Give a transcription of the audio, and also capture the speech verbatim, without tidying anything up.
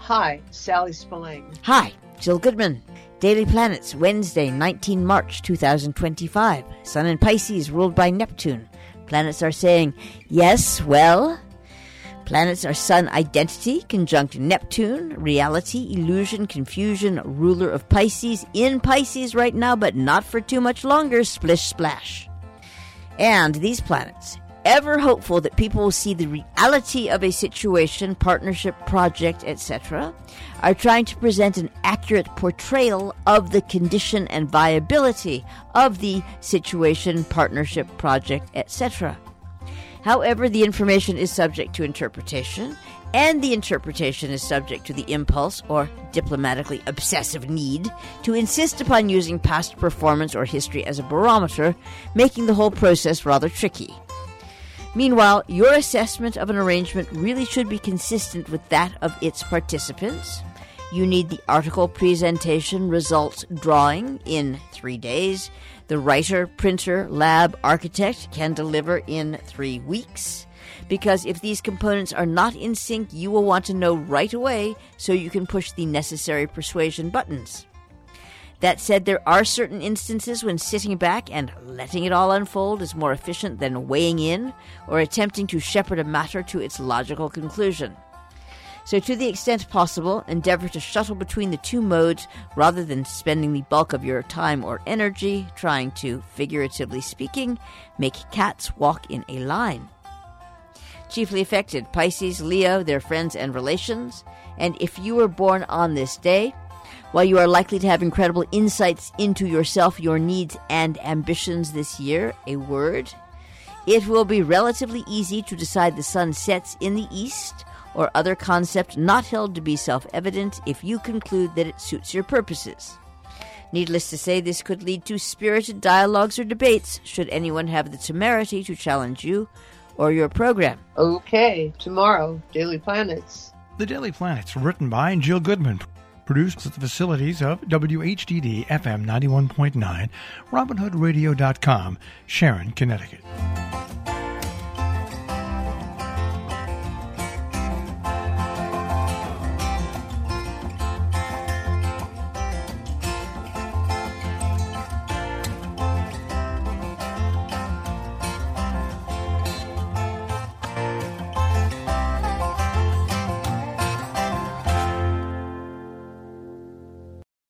Hi, Sally Spillane. Hi, Jill Goodman. Daily Planets, Wednesday, the nineteenth of March, two thousand twenty-five. Sun in Pisces, ruled by Neptune. Planets are saying, yes, well. Planets are Sun identity, conjunct Neptune, reality, illusion, confusion, ruler of Pisces, in Pisces right now, but not for too much longer, splish splash. And these planets, ever hopeful that people will see the reality of a situation, partnership, project, et cetera, are trying to present an accurate portrayal of the condition and viability of the situation, partnership, project, et cetera. However, the information is subject to interpretation, and the interpretation is subject to the impulse, or diplomatically obsessive need, to insist upon using past performance or history as a barometer, making the whole process rather tricky. Meanwhile, your assessment of an arrangement really should be consistent with that of its participants. You need the article presentation results drawing in three days. The writer, printer, lab, architect can deliver in three weeks. Because if these components are not in sync, you will want to know right away so you can push the necessary persuasion buttons. That said, there are certain instances when sitting back and letting it all unfold is more efficient than weighing in or attempting to shepherd a matter to its logical conclusion. So to the extent possible, endeavor to shuttle between the two modes rather than spending the bulk of your time or energy trying to, figuratively speaking, make cats walk in a line. Chiefly affected, Pisces, Leo, their friends and relations. And if you were born on this day, while you are likely to have incredible insights into yourself, your needs, and ambitions this year, a word, it will be relatively easy to decide the sun sets in the east or other concept not held to be self-evident if you conclude that it suits your purposes. Needless to say, this could lead to spirited dialogues or debates should anyone have the temerity to challenge you or your program. Okay, tomorrow, Daily Planets. The Daily Planets, written by Jill Goodman. Produced at the facilities of W H D D F M ninety-one point nine, Robin Hood Radio dot com, Sharon, Connecticut.